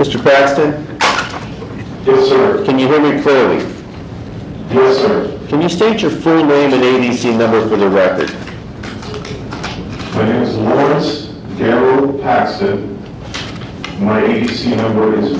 Mr. Paxton, Yes, sir. can you hear me clearly? Yes, sir. Can you state your full name and ADC number for the record? My name is Lawrence Darrell Paxton. My ADC number is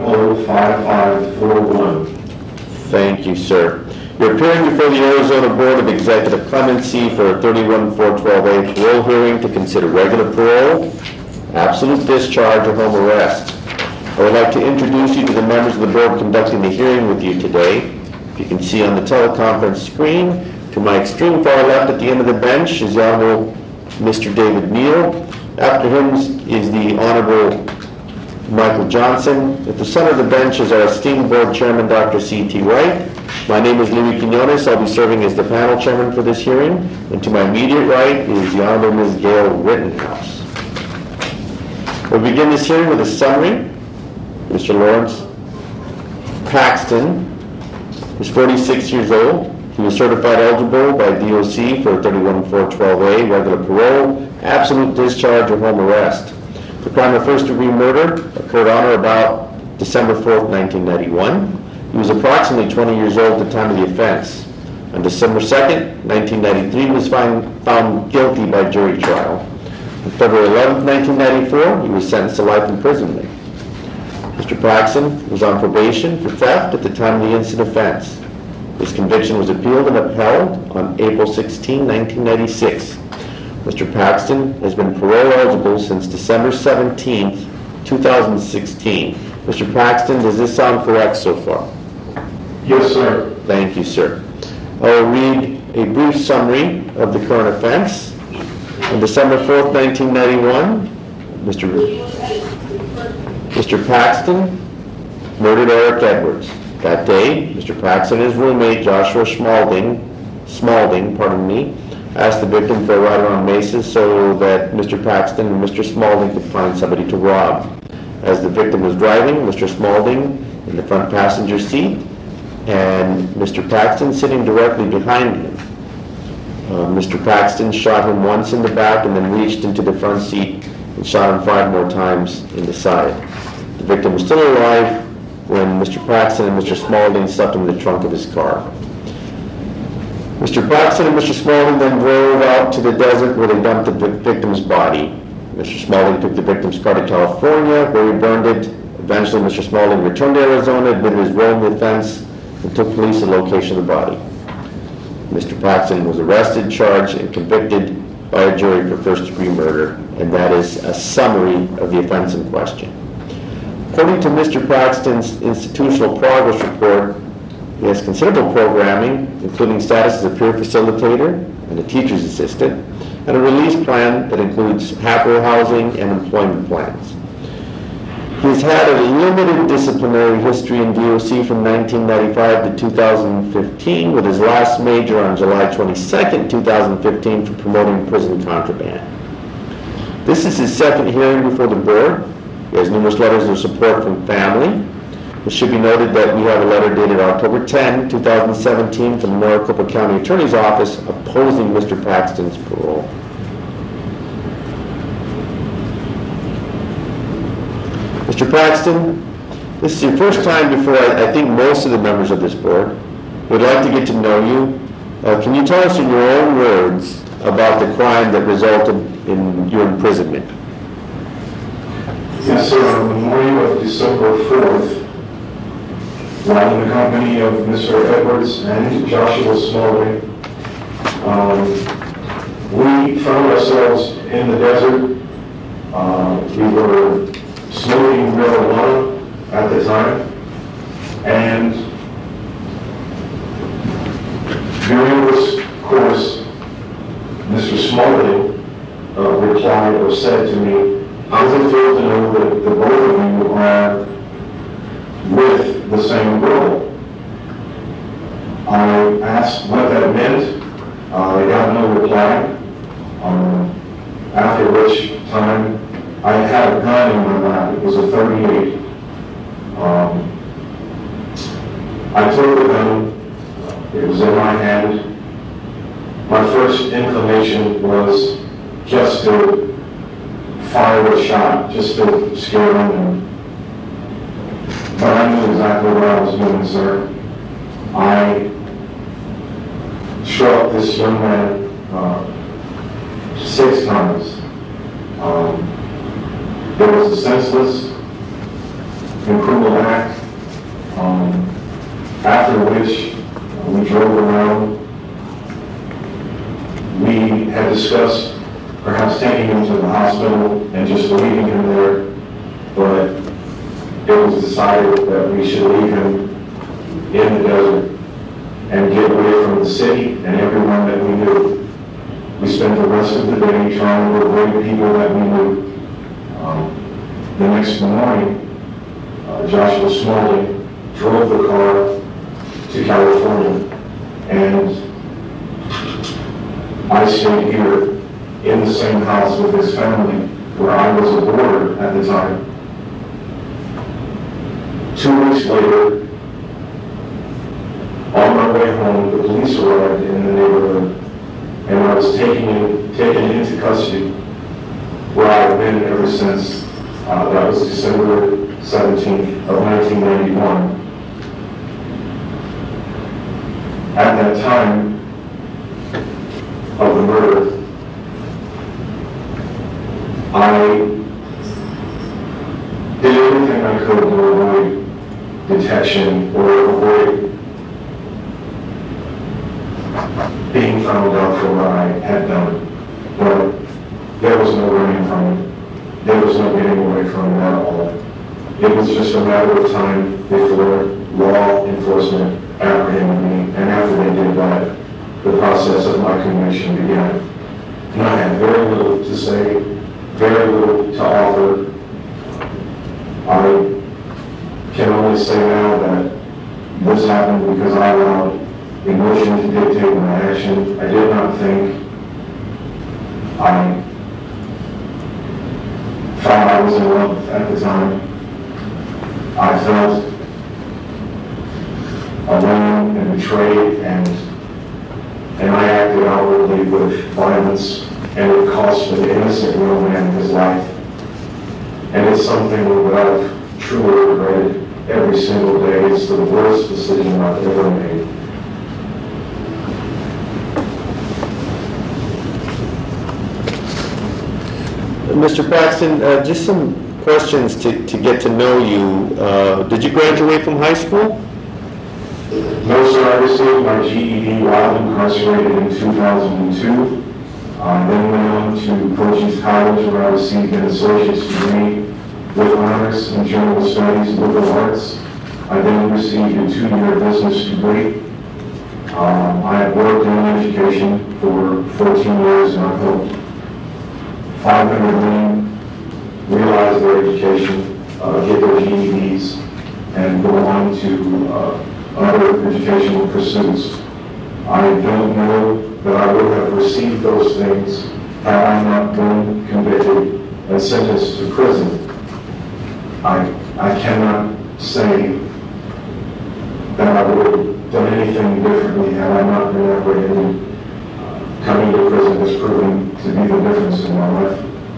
105541. Thank you, sir. You're appearing before the Arizona Board of Executive Clemency for a 31-412A parole hearing to consider regular parole, absolute discharge, or home arrest. I would like to introduce you to the members of the board conducting the hearing with you today. If you can see on the teleconference screen, to my extreme far left at the end of the bench is the Honorable Mr. David Neal. After him is the Honorable Michael Johnson. At the center of the bench is our esteemed board chairman, Dr. C.T. White. My name is Louis Quinones. I'll be serving as the panel chairman for this hearing. And to my immediate right is the Honorable Ms. Gail Rittenhouse. We'll begin this hearing with a summary. Mr. Lawrence Paxton is 46 years old. He was certified eligible by DOC for 31-412A, regular parole, absolute discharge, or home arrest. The crime of first-degree murder occurred on or about December 4th, 1991. He was approximately 20 years old at the time of the offense. On December 2nd, 1993, he was found guilty by jury trial. On February 11th, 1994, he was sentenced to life imprisonment. Mr. Paxton was on probation for theft at the time of the instant offense. His conviction was appealed and upheld on April 16, 1996. Mr. Paxton has been parole eligible since December 17, 2016. Mr. Paxton, does this sound correct so far? Yes, sir. Thank you, sir. I will read a brief summary of the current offense. On December 4th, 1991, Mr. Paxton murdered Eric Edwards. That day, Mr. Paxton and his roommate, Joshua Smalding, asked the victim for a ride around Mesa so that Mr. Paxton and Mr. Smalding could find somebody to rob. As the victim was driving, Mr. Smalding in the front passenger seat and Mr. Paxton sitting directly behind him. Mr. Paxton shot him once in the back and then reached into the front seat and shot him 5 more times in the side. The victim was still alive when Mr. Paxton and Mr. Smalding slept in the trunk of his car. Mr. Paxton and Mr. Smalding then drove out to the desert where they dumped the victim's body. Mr. Smalding took the victim's car to California where he burned it. Eventually, Mr. Smalding returned to Arizona, admitted his role in the offense, and took police to the location of the body. Mr. Paxton was arrested, charged, and convicted by a jury for first-degree murder, and that is a summary of the offense in question. According to Mr. Paxton's institutional progress report, he has considerable programming, including status as a peer facilitator and a teacher's assistant, and a release plan that includes halfway housing and employment plans. He's had a limited disciplinary history in DOC from 1995 to 2015, with his last major on July 22nd, 2015 for promoting prison contraband. This is his second hearing before the board. He has numerous letters of support from family. It should be noted that we have a letter dated October 10, 2017 from the Maricopa County Attorney's Office opposing Mr. Paxton's parole. Mr. Paxton, this is your first time before I think most of the members of this board. We'd like to get to know you. Can you tell us in your own words about the crime that resulted in your imprisonment? Yes, sir. On the morning of December 4th, while in the company of Mr. Edwards and Joshua Smalding, we found ourselves in the desert. We were smoking marijuana at the time, and during this course, Mr. Smalding replied or said to me, "How does it feel to know that the both of you are with the same girl?" I asked what that meant. I got no reply. After which time, I had a gun in my lap. It was a .38. I took the gun. It was in my hand. My first inclination was just to fire a shot, just to scare him and But I knew exactly what I was doing, sir. I struck this young man 6 times. It was a senseless and cruel act, after which we drove around. We had discussed perhaps taking him to the hospital and just leaving him there, but it was decided that we should leave him in the desert and get away from the city and everyone that we knew. We spent the rest of the day trying to avoid people that we knew. The next morning, Joshua Smalley drove the car to California, and I stayed here in the same house with his family where I was a boarder at the time. 2 weeks later, on my way home, the police arrived in the neighborhood, and I was taken into custody, where I've been ever since. That was December 17th of 1991. At that time of the murder, I did everything I could to avoid detection or avoid being found out for what I had done. But there was no running from it. There was no getting away from it at all. It was just a matter of time before law enforcement apprehended me, and after they did that, the process of my conviction began. And I had very little to say, very little to offer. I can only say now that this happened because I allowed emotion to dictate my action. I did not think. I thought I was in love at the time. I felt alone and betrayed, and I acted outwardly with violence, and it cost an innocent young man his life. And it's something that I've truly regretted every single day. It's the worst decision I've ever made. Mr. Paxton, just some questions to get to know you. Did you graduate from high school? No, sir. I received my GED while incarcerated in 2002. Then went on to Cochise College, where I received an associate's degree with honors in general studies, liberal arts. I then received a 2-year business degree. I had worked in education for 14 years, and I've helped 500 women realize their education, get their GEDs, and go on to other educational pursuits. I don't know that I would have received those things had I not been convicted and sentenced to prison. I cannot say that I would have done anything differently had I not been apprehended. Coming to prison has proven to be the difference in my life.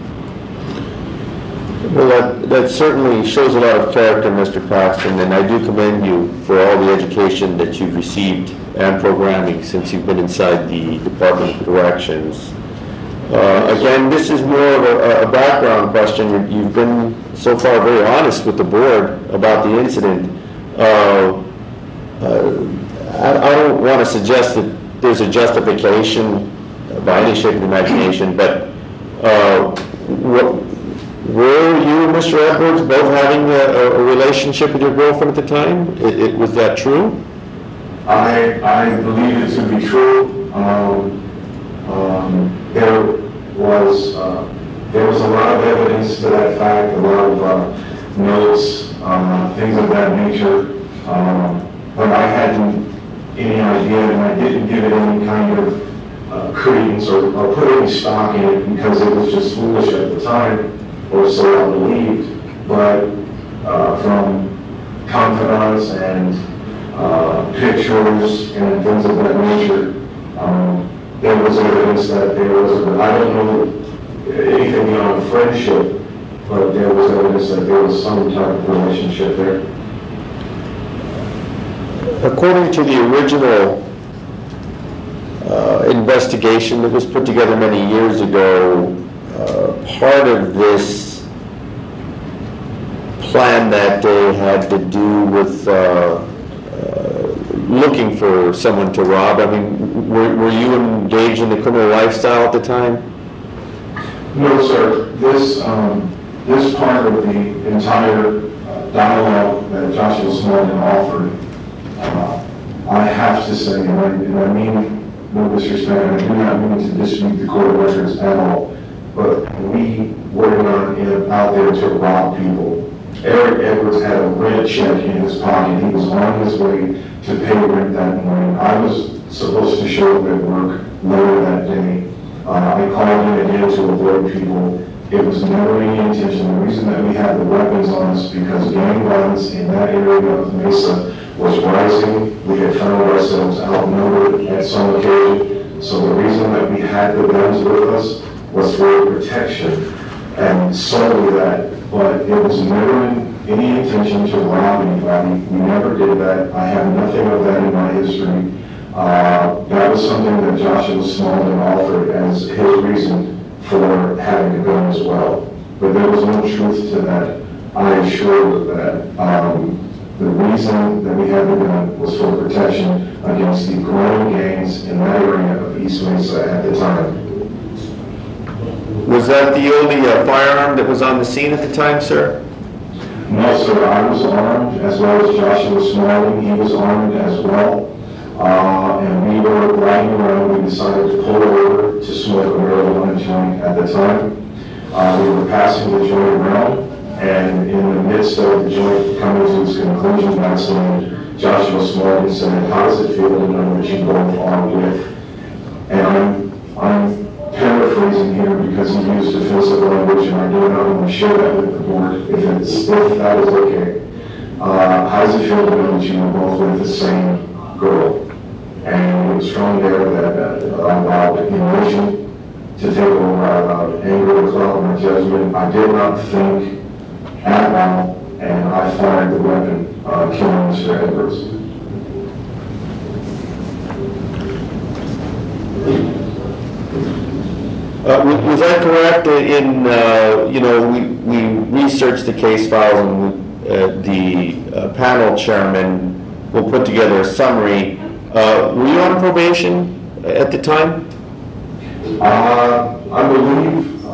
Well, that certainly shows a lot of character, Mr. Paxton, and I do commend you for all the education that you've received and programming since you've been inside the Department of Corrections. Again, this is more of a background question. You've been so far very honest with the board about the incident. I don't want to suggest that there's a justification by any shape of the imagination, but were you and Mr. Edwards both having a relationship with your girlfriend at the time? Was that true? I believe it to be true. There was a lot of evidence to that fact, a lot of notes, things of that nature. But I hadn't any idea, and I didn't give it any kind of credence or put any stock in it because it was just foolish at the time, or so I believed. But from confidants and pictures and things of that nature, there was evidence that there was, I don't know anything beyond friendship, but there was evidence that there was some type of relationship there. According to the original investigation that was put together many years ago, part of this plan that day had to do with looking for someone to rob. I mean, were you engaged in the criminal lifestyle at the time? No, sir. This part of the entire dialogue that Joshua Smalding offered, I have to say, and I mean no disrespect, and I do not mean to dispute the court records at all, but we were not out there to rob people. Eric Edwards had a rent check in his pocket. He was on his way to pay rent that morning. I was supposed to show up at work later that day. I called in again to avoid people. It was never any intention. The reason that we had the weapons on us because gang violence in that area of Mesa was rising. We had found ourselves outnumbered at some occasion. So the reason that we had the guns with us was for protection and solely that. But it was never any intention to rob anybody. We never did that. I have nothing of that in my history. That was something that Joshua Smalding offered as his reason for having a gun as well. But there was no truth to that. I assured of that. The reason that we had the gun was for protection against the growing gangs in that area of East Mesa at the time. Was that the only firearm that was on the scene at the time, sir? No, sir. I was armed as well as Joshua Smalding. He was armed as well. And we were riding around. We decided to pull over to smoke a marijuana joint at the time. We were passing the joint around, and in the midst of the joint coming to its conclusion, that's when Joshua Smalding said, "How does it feel to know that you both armed with?" And I'm paraphrasing here because he used offensive language, and I do not want to share that with the board if that is okay. How does it feel to know that you were both with the same girl? And it was from there that I allowed emotion to take over. I allowed anger to cloud my judgment. I did not think at all, and I fired the weapon, killing Mr. Edwards. Was that correct? We researched the case files, and the panel chairman will put together a summary. Were you on probation at the time? I believe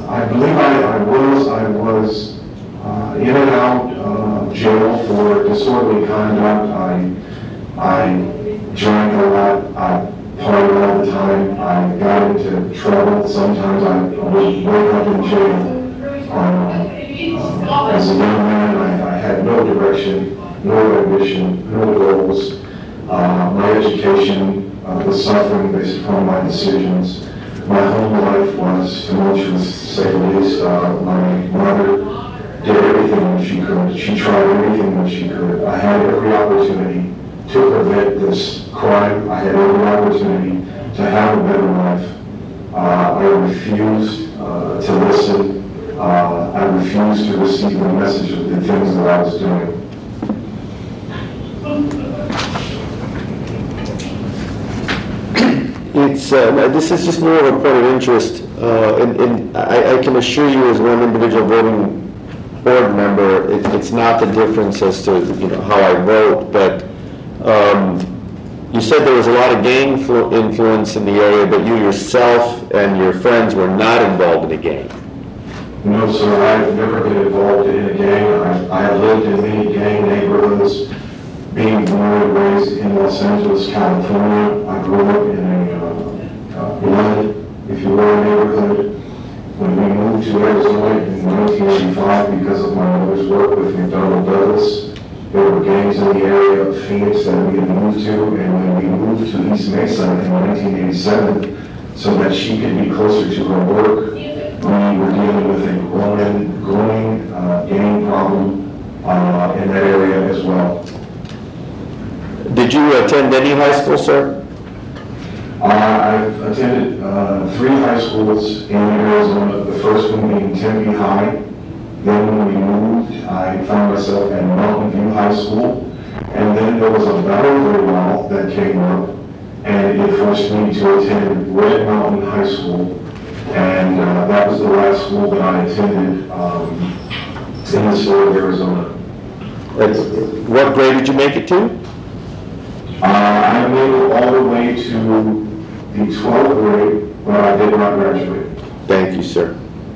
I was in and out jail for disorderly conduct. I drank a lot. I partied all the time. I got into trouble. Sometimes I would wake up in jail. As a young man, I had no direction, no ambition, no goals. My education was suffering based upon my decisions. My home life was tumultuous, to say the least. My mother did everything that she could. She tried everything that she could. I had every opportunity to prevent this crime. I had every opportunity to have a better life. I refused to listen. I refused to receive the message of the things that I was doing. This is just more of a point of interest, and I can assure you, as one individual voting board member, it's not the difference as to how I vote, but you said there was a lot of gang influence in the area, but you yourself and your friends were not involved in a gang. No, sir, I've never been involved in a gang. I have lived in many gang neighborhoods. Being born and raised in Los Angeles, California, I grew up in a blood, if you will, neighborhood. When we moved to Arizona in 1985, because of my mother's work with McDonnell Douglas, there were gangs in the area of Phoenix that we had moved to, and when we moved to East Mesa in 1987, so that she could be closer to her work, we were dealing with a growing gang problem in that area as well. Did you attend any high school, sir? I've attended 3 high schools in Arizona, the first one being Tempe High. Then when we moved, I found myself at Mountain View High School. And then there was a boundary wall that came up, and it forced me to attend Red Mountain High School. And that was the last school that I attended in the state of Arizona. What grade did you make it to? I made it all the way to the 12th grade, but I did not graduate. Thank you, sir.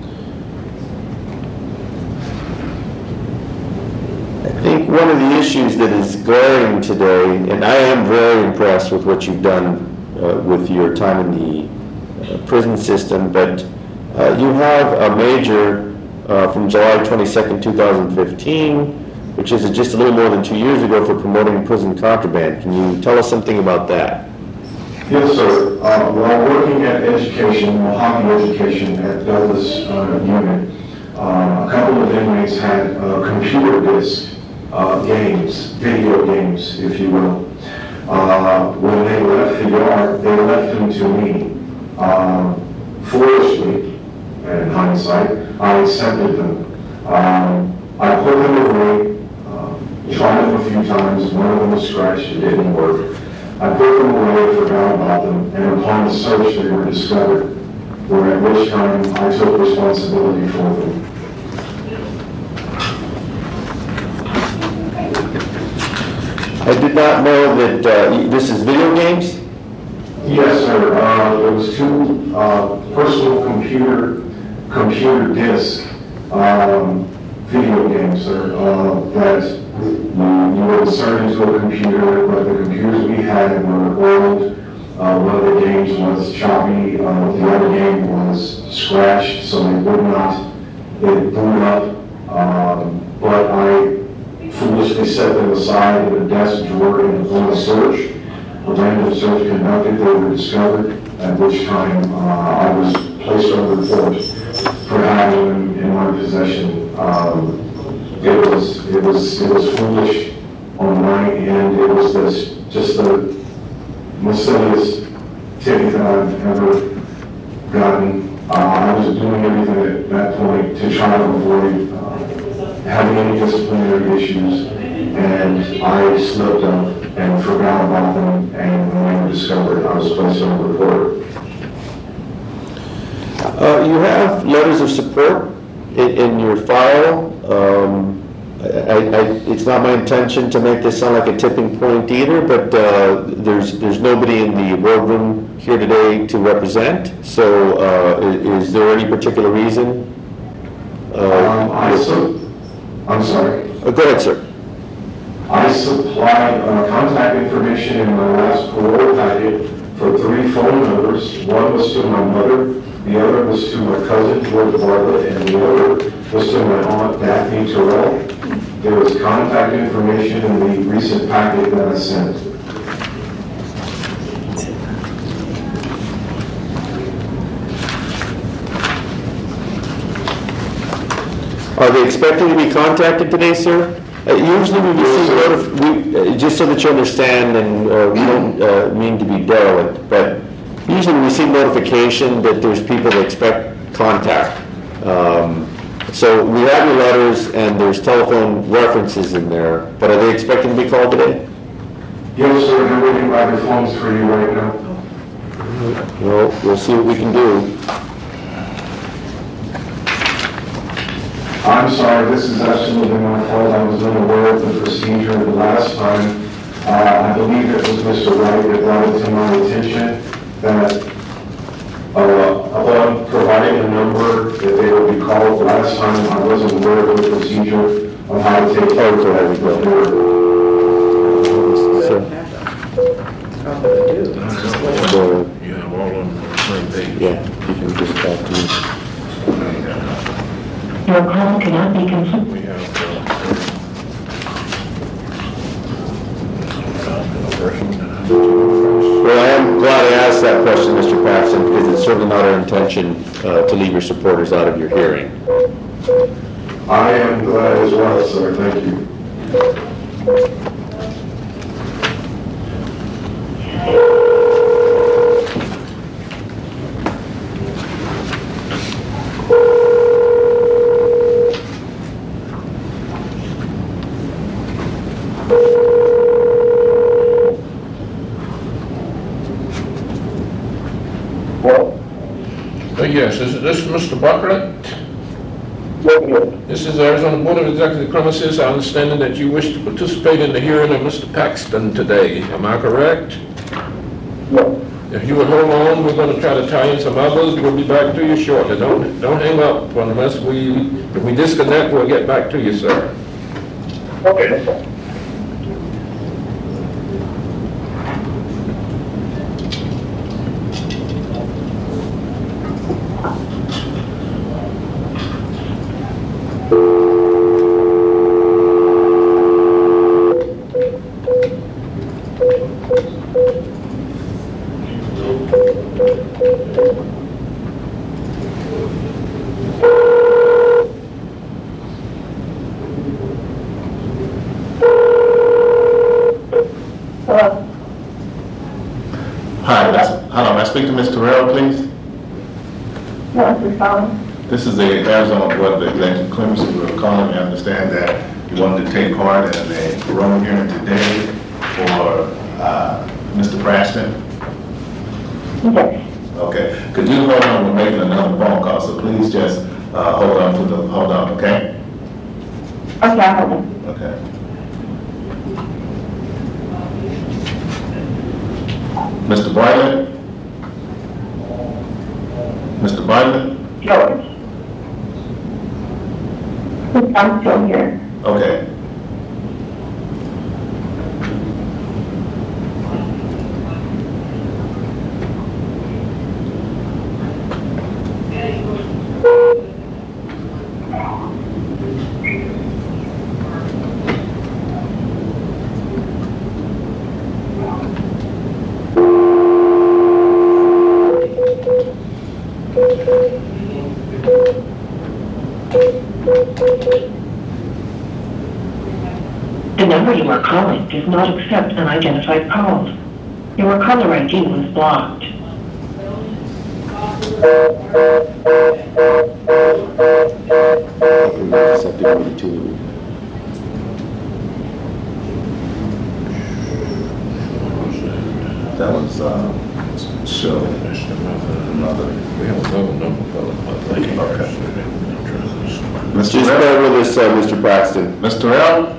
I think one of the issues that is glaring today, and I am very impressed with what you've done with your time in the prison system, but you have a major from July 22nd, 2015, which is just a little more than 2 years ago, for promoting prison contraband. Can you tell us something about that? Yes, sir. While working at education, Mojave Education at Douglas Unit, a couple of inmates had computer disc games, video games, if you will. When they left the yard, they left them to me. Foolishly, in hindsight, I accepted them. I put them away, tried them a few times. One of them was scratched, it didn't work. I put them away, forgot about them, and upon the search they were discovered, at which time I took responsibility for them. I did not know that this is video games? Yes, sir. There was two personal computer disc video games, sir, that you were inserted into a computer, but the computers we had were old. One of the games was choppy, the other game was scratched, so it boot up, but I foolishly set them aside in a desk drawer and on a search. A random search conducted, they were discovered, at which time I was placed on report for having them in my possession. It was foolish on my end. It was just the most silliest ticket that I've ever gotten. I was doing everything at that point to try to avoid having any disciplinary issues, and I slipped up and forgot about them, and when they were discovered, I was placed on report. You have letters of support in your file. It's not my intention to make this sound like a tipping point either, but there's nobody in the boardroom here today to represent. So is there any particular reason? I'm sorry. Go ahead, sir. I supplied contact information in my last parole packet for 3 phone numbers. One was to my mother, the other was to my cousin, George Bartlett, and the other was to my aunt, Daphne Terrell. There was contact information in the recent packet that I sent. Are they expecting to be contacted today, sir? Usually we receive just so that you understand, and we don't mean to be derelict, but usually we receive notification that there's people that expect contact. So we have your letters and there's telephone references in there, but are they expecting to be called today? Yes, sir. They're waiting by their phones for you right now. Well, we'll see what we can do. I'm sorry, this is absolutely my fault. I was unaware of the procedure the last time. I believe it was Mr. Wright that brought it to my attention that upon providing a number that they would be called last time, I wasn't aware of the procedure of how to take care of that. You have all of them on the same page. Yeah, you can just talk to me. Your call cannot be continued. We have Well, I am glad I asked that question, Mr. Paxton, because it's certainly not our intention to leave your supporters out of your hearing. I am glad as well, sir. Thank you. Yes, is this Mr. Bartlett? Yes, This is Arizona Board of Executive Premises. I understand that you wish to participate in the hearing of Mr. Paxton today. Am I correct? yes. If you would hold on, we're going to try to tie in some others. We'll be back to you shortly. Don't hang up unless if we disconnect, we'll get back to you, sir. Okay, no problem. Hello? Hi, hello, may I speak to Ms. Terrell, please? Yes, who's calling? This is the Arizona Board of Executive Clemency. We're calling, we understand that you wanted to take part in a parole hearing today for Mr. Preston. Yes. Okay, could you hold on, we're making another phone call, so please just hold on, okay? Okay, I'll hold on. Okay. Mr. Bartlett? Mr. Bartlett? George. I'm still here. Okay. The number you are calling does not accept unidentified calls. Your caller ID was blocked. That was, show. Another. We have another number for it. Okay. Just Mr. Terrell? bear with us, Mr. Paxton. Mr. Terrell?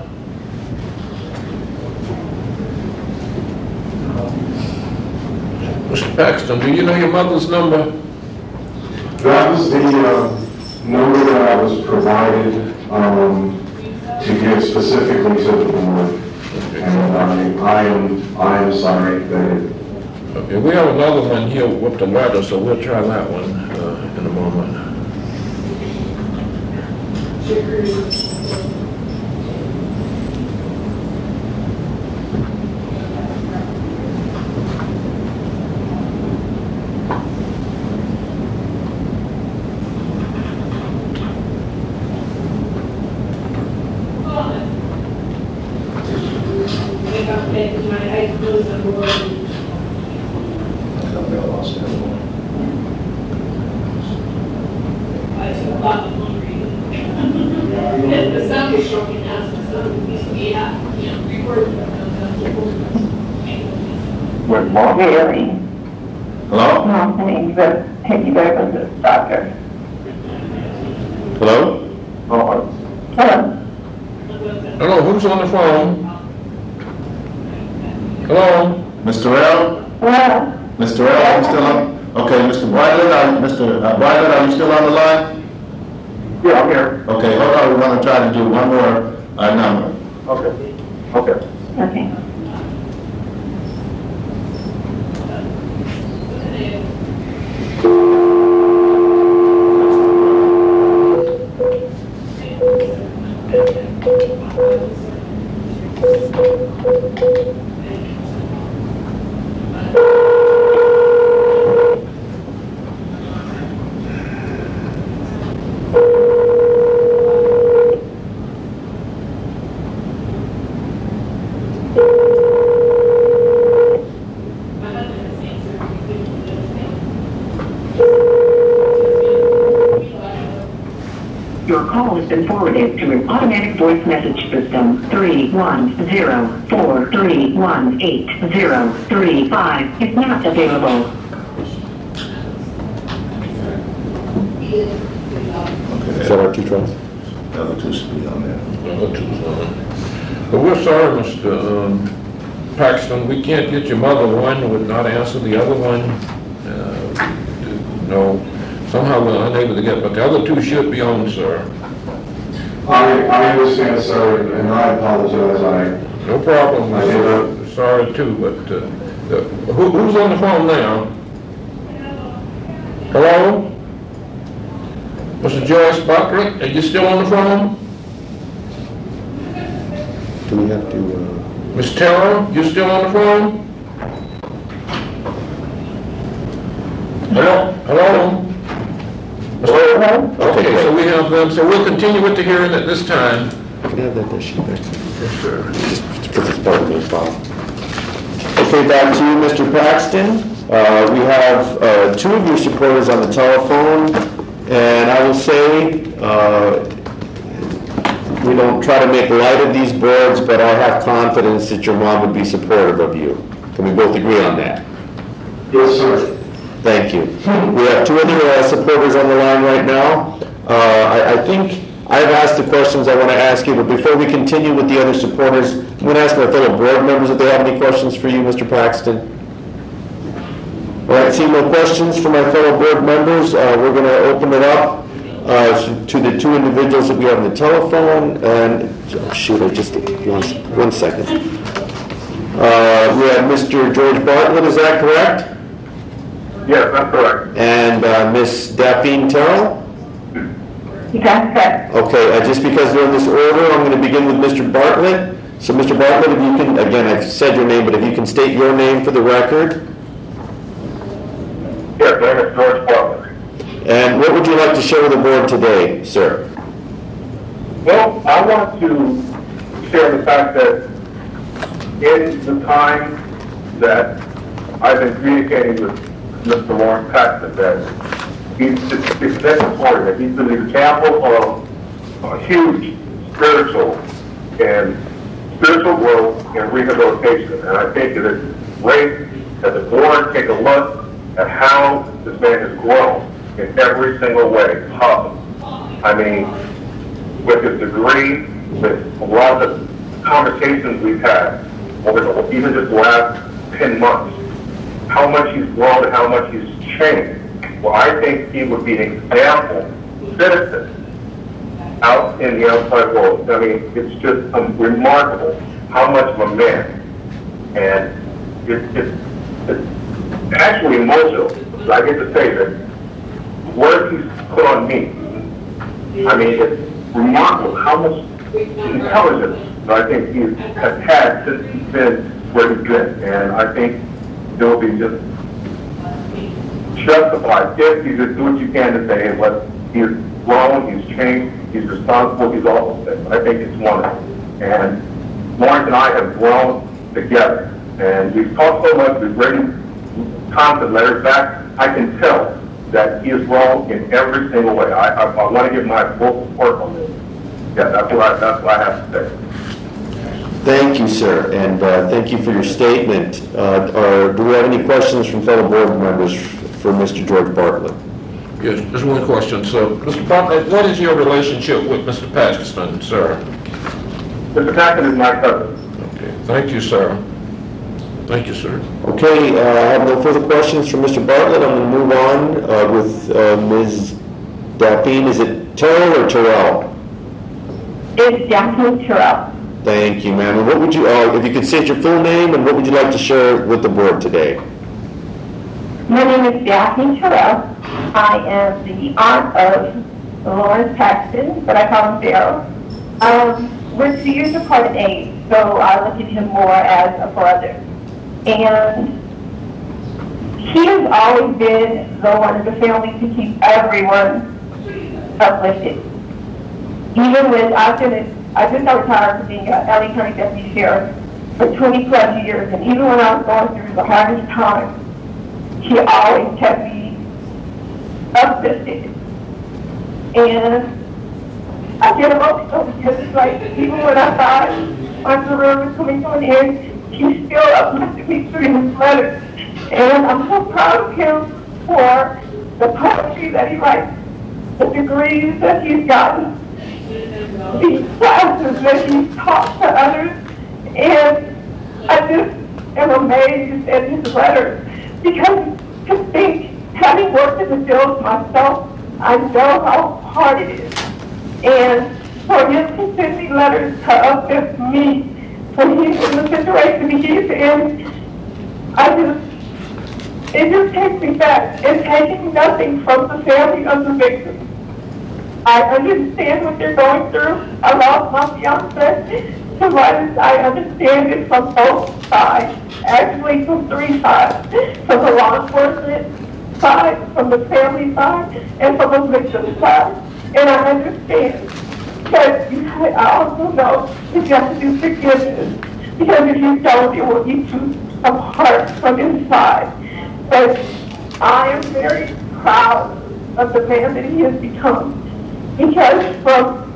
Mr. Paxton, do you know your mother's number? That was the number that I was provided to give specifically to the board. And I am sorry that it. Okay, we have another one here with the letter, so we'll try that one in a moment. The sun is shocking now, so the sun used to be out, recording. Good morning. Hello? No, my name's Peggy Bevan, the doctor. Hello? Oh, hello. Hello, who's on the phone? Hello? Mr. Terrell? Hello. Mr. Terrell, are you still on? Okay, Mr. Bartlett, Mr. Bartlett, are you still on the line? Yeah, I'm here. Okay, hold on, we want to try to do one more number. Okay. Okay. Okay. Your call has been forwarded to an automatic voice message system. 310-431-8035 is not available. Is that our two trials? The other two should be on there. But we're sorry, Mr. Paxton, we can't get your mother. One would not answer, the other one, no, somehow we're unable to get, but the other two should be on, sir. I understand, sir, and I apologize. No problem, I did we're sorry too, but, who's on the phone now? Hello? Mr. Joyce Bartlett, are you still on the phone? Do we have to, Ms. Terrell, you still on the phone? Hello? Hello? Okay, Okay, so great. we have them, so we'll continue with the hearing at this time. Can I have that sheet back? Yes, sir. Just because it's part of the file. Okay, back to you, Mr. Paxton. We have two of your supporters on the telephone, and I will say, we don't try to make light of these boards, but I have confidence that your mom would be supportive of you. Can we both agree on that? Yes, sir. Thank you. We have two other supporters on the line right now. I think I've asked the questions I want to ask you, but before we continue with the other supporters, I'm going to ask my fellow board members if they have any questions for you, Mr. Paxton. All right, seeing no questions from my fellow board members, we're going to open it up to the two individuals that we have on the telephone. And, oh, shoot, I just, one second. We have Mr. George Bartlett, is that correct? Yes, that's correct. And Ms. Daphne Terrell? That's correct. Okay, just because they're in this order, I'm going to begin with Mr. Bartlett. So, Mr. Bartlett, if you can, again, I've said your name, but if you can state your name for the record. Yes, my name is George Bartlett. And what would you like to share with the board today, sir? Well, I want to share the fact that in the time that I've been communicating with Mr. Lawrence Paxton, that he's exemplary, that he's an example of a huge spiritual growth and rehabilitation. And I think it is great that the board take a look at how this man has grown in every single way possible. I mean, with his degree, with a lot of the conversations we've had over even just the last 10 months, how much he's grown and how much he's changed. Well, I think he would be an example citizen out in the outside world. I mean, it's just remarkable how much of a man. And it's actually emotional. I get to say that what he's put on me, I mean, it's remarkable how much intelligence I think he has had since he's been where he's been. And I think they'll be just justified if you just do what you can to say what he's grown, he's changed, he's responsible, he's all those things. I think it's wonderful. And Lawrence and I have grown together. And we've talked so much, we've written constant letters back. I can tell that he has grown in every single way. I want to give my full support on this. Yeah, that's what I have to say. Thank you, sir, and thank you for your statement. Do we have any questions from fellow board members for Mr. George Bartlett? Yes, just one question. So, Mr. Bartlett, what is your relationship with Mr. Paxton, sir? Mr. Paxton is my cousin. Okay, thank you, sir. Thank you, sir. Okay, I have no further questions from Mr. Bartlett. I'm going to move on with Ms. Daphne. Is it Terrell or Terrell? It's Daphne Terrell. Thank you, ma'am. And what would you, if you could state your full name and what would you like to share with the board today? My name is Daphne Terrell. I am the aunt of Lawrence Paxton, but I call him Darryl. We're 2 years apart in age, so I look at him more as a brother. And he has always been the one in the family to keep everyone uplifted. Even when I just got retired from being a LA County Deputy Sheriff for 20 plus years, and even when I was going through the hardest time, he always kept me uplifted. And I get emotional because it's like, even when I thought my career was coming to an end, he still uplifted me through his letters. And I'm so proud of him for the poetry that he writes. the degrees that he's gotten, the classes that he's taught to others, and I just am amazed at his letters, because to think, having worked in the field myself, I know how hard it is. And for him to send me letters to uplift me when he's in the situation he's in, it just takes me back. It's taking nothing from the family of the victim. I understand what they're going through. I lost my fiance to violence. I understand it from both sides, actually from 3 sides, from the law enforcement side, from the family side, and from the victim side. And I understand. But I also know that you have to do forgiveness, because if you don't, it will eat you apart from inside. But I am very proud of the man that he has become, because from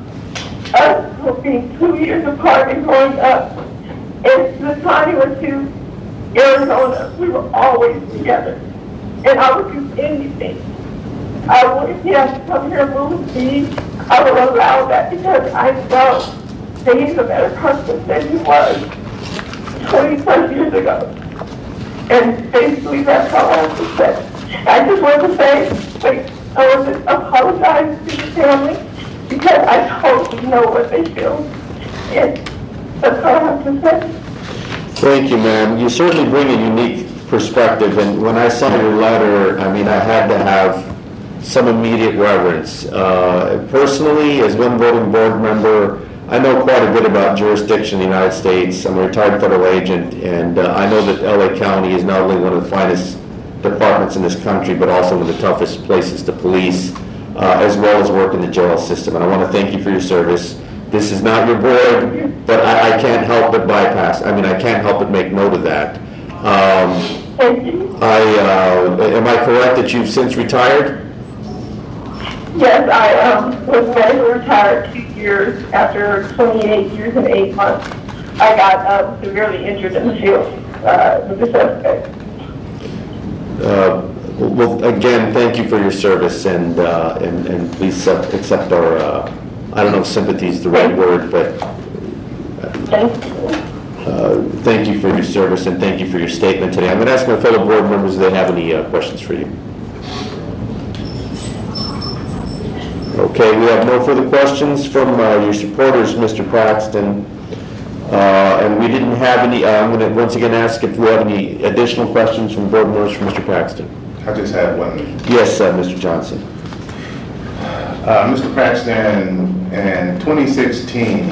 us being 2 years apart and growing up, and the time he went to Arizona, we were always together. And I would do anything. I would, if he has to come here and move with me, I will allow that, because I know that he's a better person than he was 20+ years ago. And basically that's all I have to say. I just want to say, I want to apologize to the family, because I totally know what they feel. And that's all I have to say. Thank you, ma'am. You certainly bring a unique perspective, and when I saw your letter, I mean, I had to have some immediate reverence. Personally, as one voting board member, I know quite a bit about jurisdiction in the United States. I'm a retired federal agent, and I know that LA County is not only one of the finest departments in this country, but also one of the toughest places to police, as well as work in the jail system. And I want to thank you for your service. This is not your board, but I can't help but bypass. I mean, I can't help but make note of that. Thank you. Am I correct that you've since retired? Yes, I was medically retired 2 years after 28 years and 8 months. I got severely injured in the field with the suspect. Well, again, thank you for your service, and please accept our, I don't know if sympathy is the right word, but Thank you. thank you for your service, and thank you for your statement today. I'm going to ask my fellow board members if they have any questions for you. Okay, we have no further questions from your supporters, Mr. Paxton. And we didn't have any, I'm going to once again ask if we have any additional questions from board members for Mr. Paxton. I just had one. Yes, Mr. Johnson. Mr. Paxton, in 2016,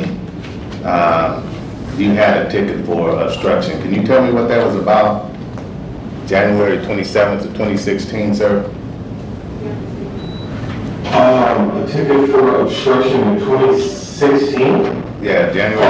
you had a ticket for obstruction. Can you tell me what that was about? January 27th of 2016, sir? A ticket for obstruction in 2016? Yeah, January.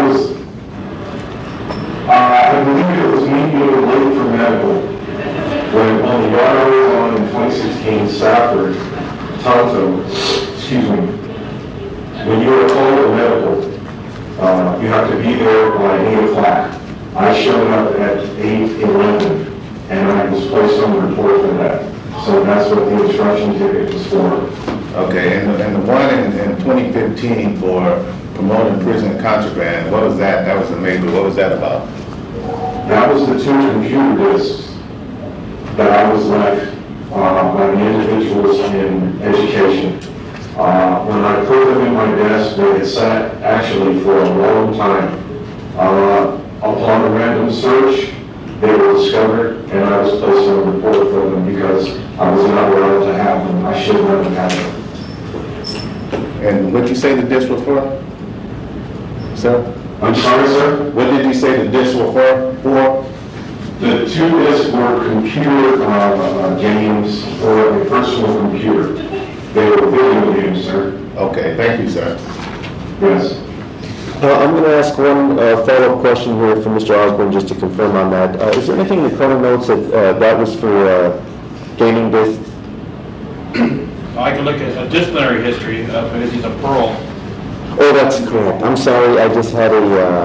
I believe it was me being late for medical. When on the yard I was on in 2016, Safford, Tonto, excuse me, when you are called to medical, you have to be there by 8 o'clock. I showed up at 8:11, and I was placed on the report for that. So that's what the obstruction ticket was for. Okay, and the one in 2015 for promoting prison contraband, what was that? That was a major, what was that about? That was the 2 computer disks that I was left by the individuals in education. When I put them in my desk, they had sat actually for a long time. Upon a random search, they were discovered, and I was placed on a report for them because I was not allowed to have them. I should not have had them. And what did you say the discs were for, sir? I'm sorry, sir? What did you say the discs were for? The 2 discs were computer games for a personal computer. They were video games, sir. Okay, thank you, sir. Yes. I'm going to ask one follow-up question here from Mr. Osborne, just to confirm on that. Is there anything in the current notes that that was for gaming discs? I can look at a disciplinary history because he's a parole. Oh, that's correct. I'm sorry, I just had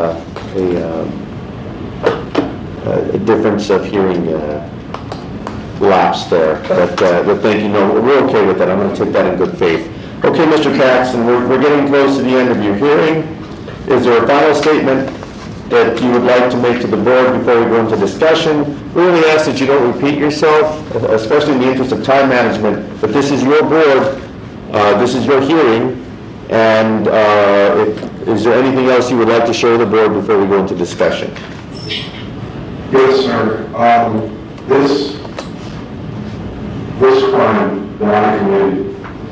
a difference of hearing. lapse there. But thank you, no, we're okay with that. I'm going to take that in good faith. Okay, Mr. Paxton, we're getting close to the end of your hearing. Is there a final statement that you would like to make to the board before we go into discussion? We only ask that you don't repeat yourself, especially in the interest of time management, but this is your board, this is your hearing, and is there anything else you would like to share with the board before we go into discussion? Yes, sir. This crime that I committed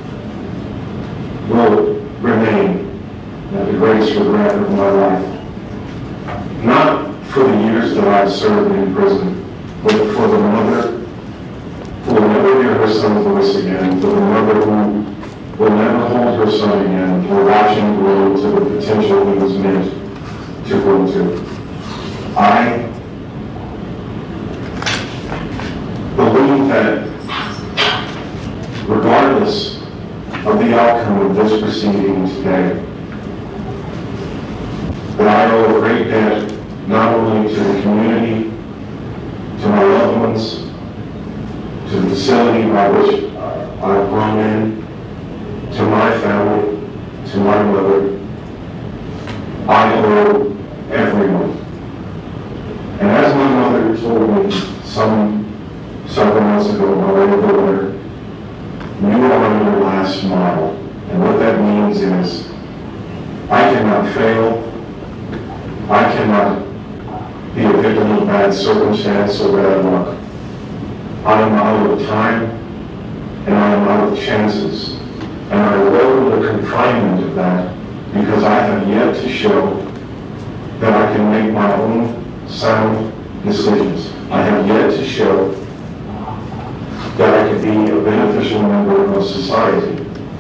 will remain the greatest regret of my life. Not for the years that I've served in prison, but for the mother who will never hear her son's voice again, for the mother who will never hold her son again, or watch him grow to the potential he was meant to grow to. I believe that regardless of the outcome of this proceeding today, that I owe a great debt not only to the community, to my loved ones, to the facility by which I've grown in, to my family, to my mother. I owe everyone. And as my mother told me several months ago while I was there, you are on your last mile. And what that means is I cannot fail. I cannot be a victim of bad circumstance or bad luck. I am out of time and I am out of chances. And I welcome the confinement of that because I have yet to show that I can make my own sound decisions. I have yet to show that I can be a beneficial member of society.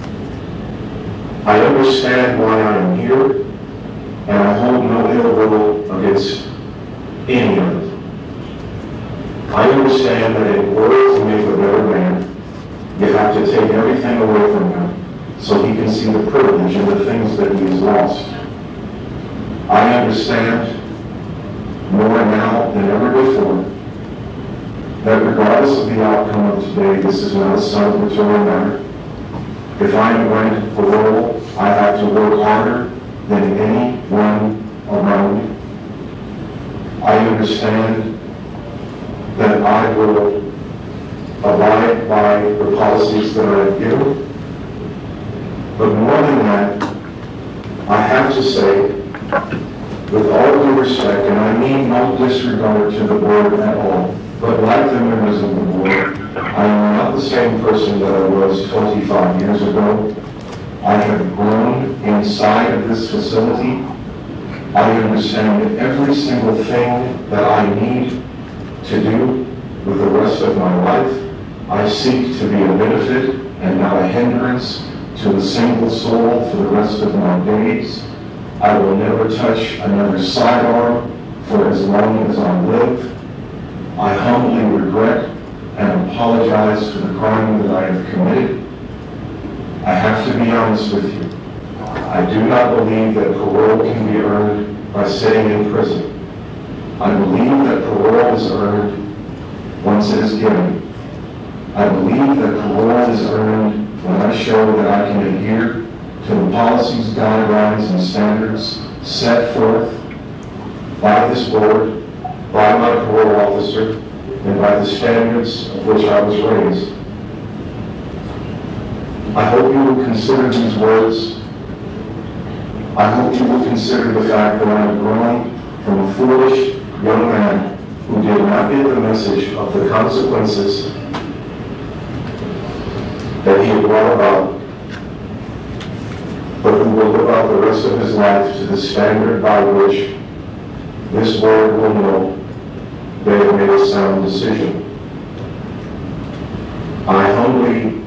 I understand why I am here, and I hold no ill will against any of it. I understand that in order to make a better man, you have to take everything away from him so he can see the privilege and the things that he has lost. I understand more now than ever before that regardless of the outcome of today, this is not a celebratory matter. If I am granted parole, I have to work harder than anyone around me. I understand that I will abide by the policies that I have given. But more than that, I have to say, with all due respect, and I mean no disregard to the board at all, but like the members of the board, I am not the same person that I was 25 years ago. I have grown inside of this facility. I understand every single thing that I need to do with the rest of my life. I seek to be a benefit and not a hindrance to a single soul for the rest of my days. I will never touch another sidearm for as long as I live. I humbly regret and apologize for the crime that I have committed. I have to be honest with you. I do not believe that parole can be earned by sitting in prison. I believe that parole is earned once it is given. I believe that parole is earned when I show that I can adhere to the policies, guidelines, and standards set forth by this board, by my parole officer, and by the standards of which I was raised. I hope you will consider these words. I hope you will consider the fact that I have grown from a foolish young man who did not get the message of the consequences that he had brought about, but who will live out the rest of his life to the standard by which this board will know they have made a sound decision. I humbly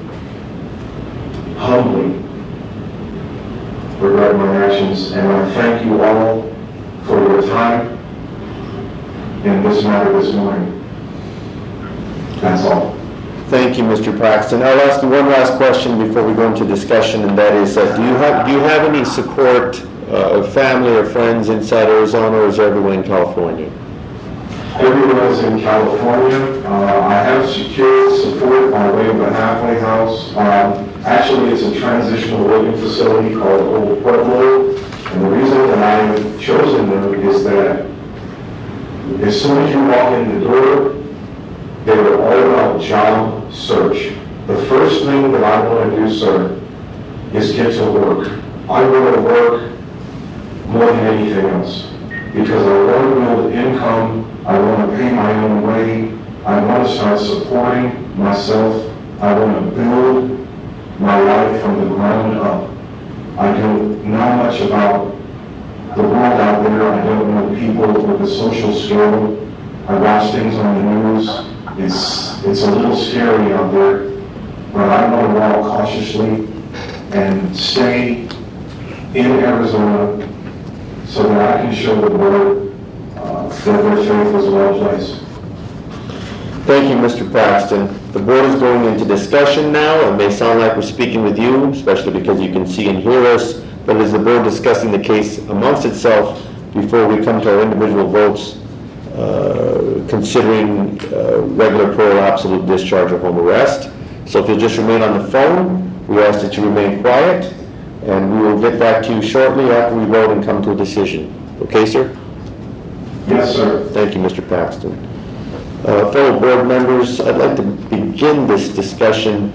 regret my actions, and I thank you all for your time in this matter this morning. That's all. Thank you, Mr. Paxton. I'll ask you one last question before we go into discussion, and that is, do you have any support of family or friends inside Arizona, or is everyone in California? everyone's in California. I have secured support by way of a halfway house. Actually, it's a transitional living facility called Old Pueblo. And the reason that I've chosen them is that as soon as you walk in the door, they were all about job search. The first thing that I want to do, sir, is get to work. I want to work more than anything else because I want to build income. I want to pay my own way. I want to start supporting myself. I want to build my life from the ground up. I don't know much about the world out there. I don't know people with the social skill. I watch things on the news. It's a little scary out there, but I want to walk cautiously and stay in Arizona so that I can show the world that their faith is well placed. Thank you, Mr. Paxton. The board is going into discussion now. It may sound like we're speaking with you, especially because you can see and hear us, but it is the board discussing the case amongst itself before we come to our individual votes, considering regular parole, absolute discharge, or home arrest. So if you'll just remain on the phone, we ask that you remain quiet, and we will get back to you shortly after we vote and come to a decision. Okay, sir? Yes, sir. Thank you, Mr. Paxton. Fellow board members, I'd like to begin this discussion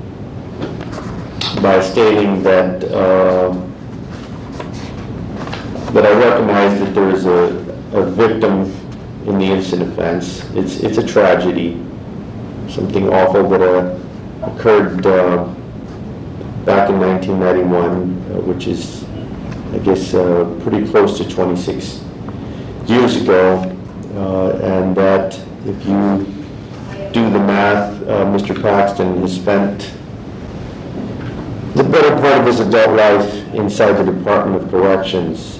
by stating that I recognize that there is a victim in the instant offense. It's a tragedy, something awful that occurred back in 1991, which is, I guess, pretty close to 26 years ago, and that if you do the math, Mr. Paxton has spent the better part of his adult life inside the Department of Corrections.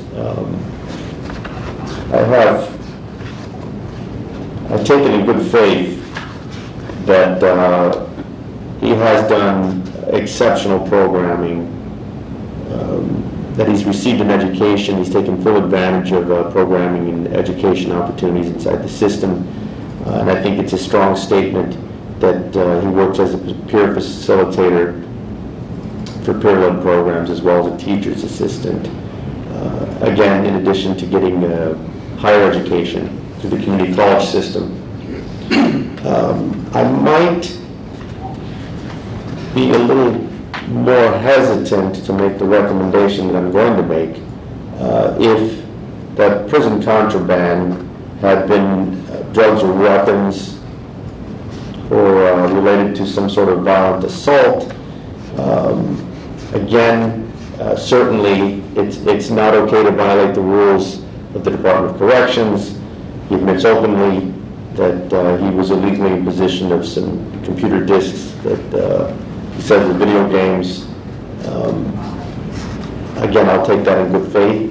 I've taken in good faith that he has done exceptional programming, that he's received an education, he's taken full advantage of programming and education opportunities inside the system. And I think it's a strong statement that he works as a peer facilitator for peer-led programs as well as a teacher's assistant. Again, in addition to getting higher education through the community college system. I might be a little more hesitant to make the recommendation that I'm going to make if that prison contraband had been drugs or weapons or related to some sort of violent assault. Again, certainly it's not okay to violate the rules of the Department of Corrections. He admits openly that he was illegally in possession of some computer disks that he says were video games. Again, I'll take that in good faith.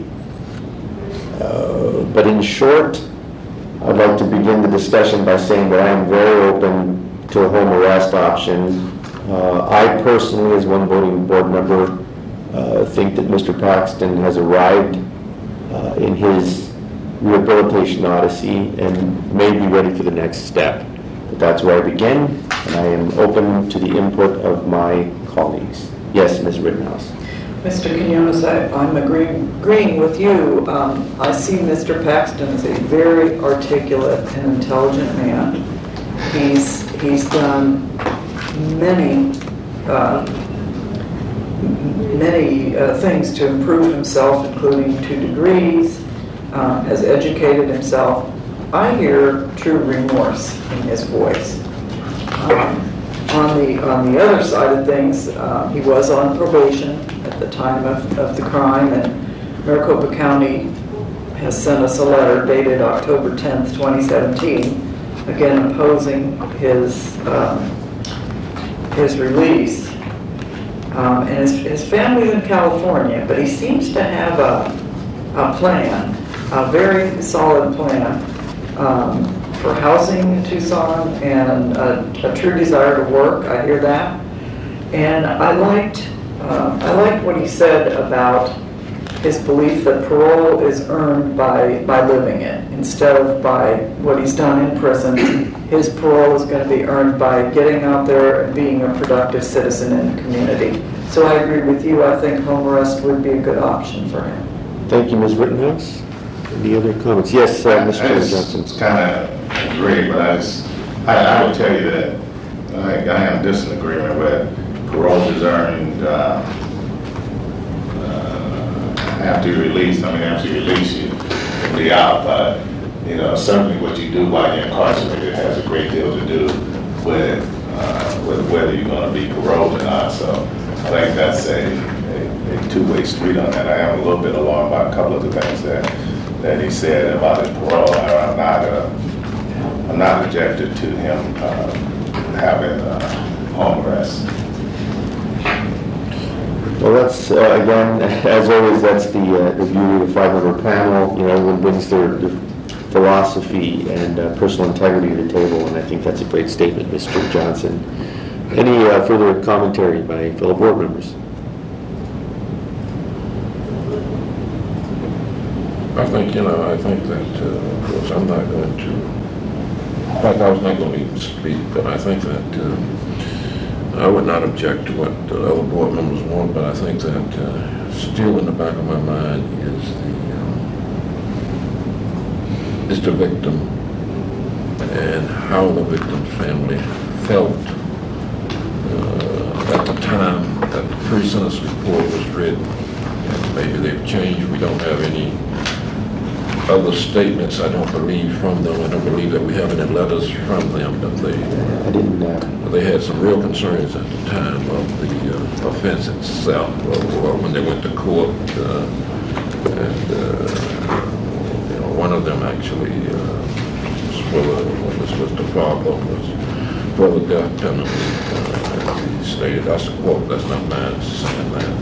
But in short, I'd like to begin the discussion by saying that I am very open to a home arrest option. I personally, as one voting board member, think that Mr. Paxton has arrived in his rehabilitation odyssey and may be ready for the next step. But that's where I begin, and I am open to the input of my colleagues. Yes, Ms. Rittenhouse. Mr. Quinones, I'm agreeing with you. I see Mr. Paxton as a very articulate and intelligent man. He's done many things to improve himself, including 2 degrees, has educated himself. I hear true remorse in his voice. On the other side of things, he was on probation at the time of the crime, and Maricopa County has sent us a letter dated October 10th, 2017, again opposing his release. And his family's in California, but he seems to have a plan, a very solid plan for housing in Tucson and a true desire to work. I hear that. And I liked what he said about his belief that parole is earned by living it instead of by what he's done in prison. His parole is going to be earned by getting out there and being a productive citizen in the community. So I agree with you. I think home arrest would be a good option for him. Thank you, Ms. Rittenhouse. Any other comments? Yes, Mr. Johnson. It's kind of agree, but I would tell you that I am disagreement with parole is earned after you release. I mean, after you release, you can be out, but you know, certainly what you do while you're incarcerated has a great deal to do with whether you're going to be paroled or not. So I think that's a two-way street on that. I am a little bit alarmed by a couple of the things that he said about his parole. I'm not objected to him having home arrest. Well, that's, again, as always, that's the beauty of the 5-member panel. You know, everyone brings their philosophy and personal integrity to the table, and I think that's a great statement, Mr. Johnson. Any further commentary by fellow board members? I think that, of course, I'm not going to, in fact, I was not going to even speak, but I think that I would not object to what the other board members want, but I think that still in the back of my mind is the victim and how the victim's family felt at the time that the pre-sentence report was written. And maybe they've changed. We don't have any other statements, I don't believe, from them. I don't believe that we have any letters from them, but they had some real concerns at the time of the offense itself, or when they went to court, and you know, one of them actually was Mr. Fargo, was for the death penalty. He stated, that's a quote, that's not mine saying that,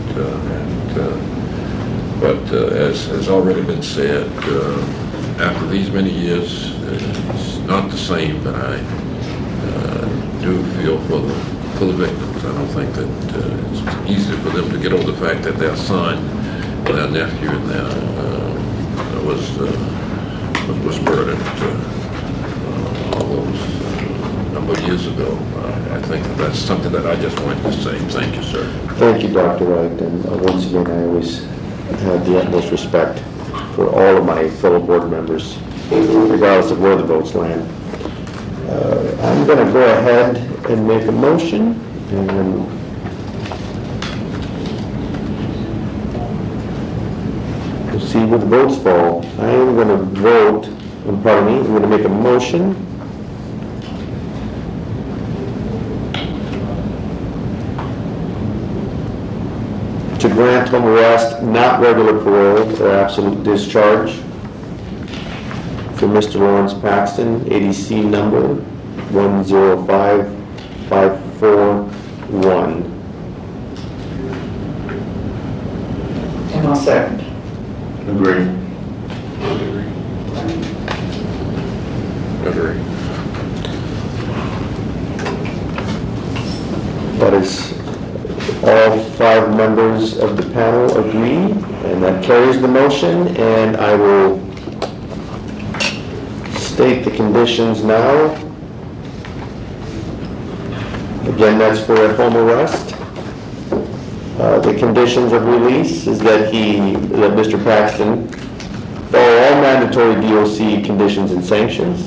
but as has already been said, after these many years, it's not the same, but I do feel for the victims. I don't think that it's easy for them to get over the fact that their son, their nephew, and their was murdered all those number of years ago. I think that's something that I just wanted to say. Thank you, sir. Thank you, Dr. Wright, and once again, I always have the utmost respect for all of my fellow board members, regardless of where the votes land. I'm going to go ahead and make a motion, and we'll see where the votes fall. I am going to vote, pardon me, I'm going to make a motion to grant home arrest, not regular parole, or absolute discharge for Mr. Lawrence Paxton, ADC number 105541. And I'll second. Agree. Agree. That is, all 5 members of the panel agree, and that carries the motion, and I will state the conditions now. Again, that's for a home arrest. The conditions of release is that Mr. Paxton follow all mandatory DOC conditions and sanctions.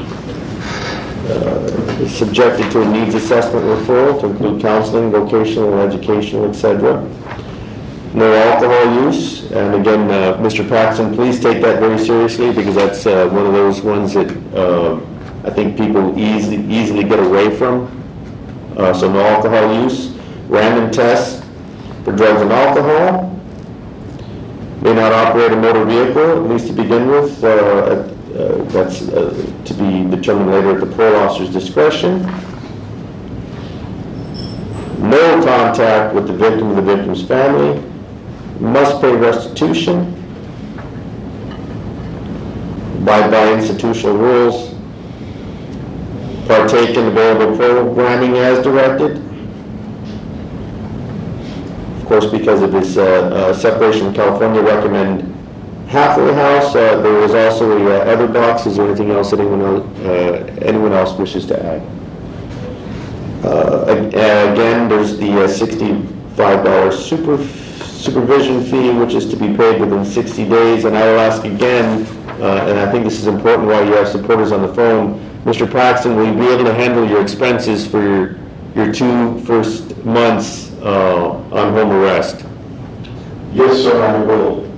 Is subjected to a needs assessment referral to include counseling, vocational, educational, etc. No alcohol use, and again, Mr. Paxton, please take that very seriously, because that's one of those ones that I think people easily get away from. So no alcohol use. Random tests for drugs and alcohol. May not operate a motor vehicle, at least to begin with. That's to be determined later at the parole officer's discretion. No contact with the victim or the victim's family. Must pay restitution. Abide by institutional rules. Partake in available programming as directed. Of course, because of his separation from California, recommend halfway house. There was also a other box. Is there anything else anyone else wishes to add? Again, there's the $65 supervision fee, which is to be paid within 60 days. And I will ask again, and I think this is important while you have supporters on the phone, Mr. Paxton, will you be able to handle your expenses for your 2 first months on home arrest? Yes, sir, I will.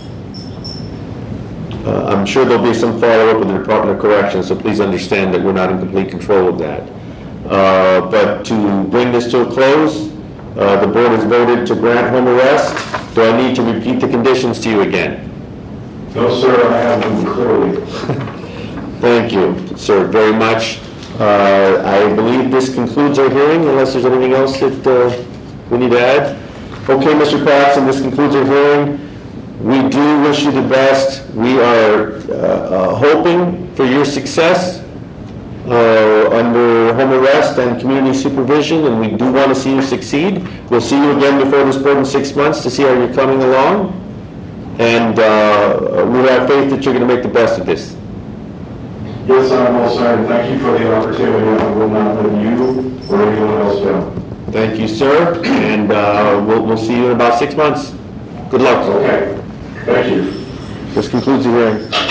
I'm sure there'll be some follow-up with the Department of Corrections, so please understand that we're not in complete control of that. But to bring this to a close, the board has voted to grant home arrest. Do I need to repeat the conditions to you again? No, sir, I have them clearly. Thank you, sir, very much. I believe this concludes our hearing, unless there's anything else that we need to add. Okay, Mr. Paxton, this concludes our hearing. We do wish you the best. We are hoping for your success under home arrest and community supervision, and we do want to see you succeed. We'll see you again before this board in 6 months to see how you're coming along, and we have faith that you're going to make the best of this. Yes, I will, sir, and thank you for the opportunity. I will not let you or anyone else down. Thank you, sir, and we'll see you in about 6 months. Good luck. Okay, thank you. This concludes the hearing.